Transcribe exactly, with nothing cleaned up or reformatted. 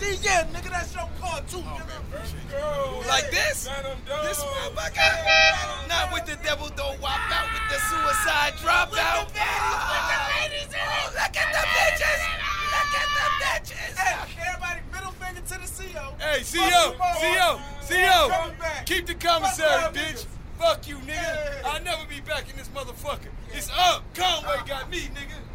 D, yeah, nigga, that's your car too, Oh, nigga. man, Like this? This motherfucker? Not with the devil don't wop out, with the suicide drop out. Look at the ladies in it. Oh, look at the bitches. Look at the bitches. Hey, everybody, middle finger to the C O. Hey, C O, C O, C O. Coming back. Keep the commissary, Fuck y'all bitch. niggas. Fuck you, nigga. Yeah. I'll never be back in this motherfucker. It's up. Conway got me, nigga.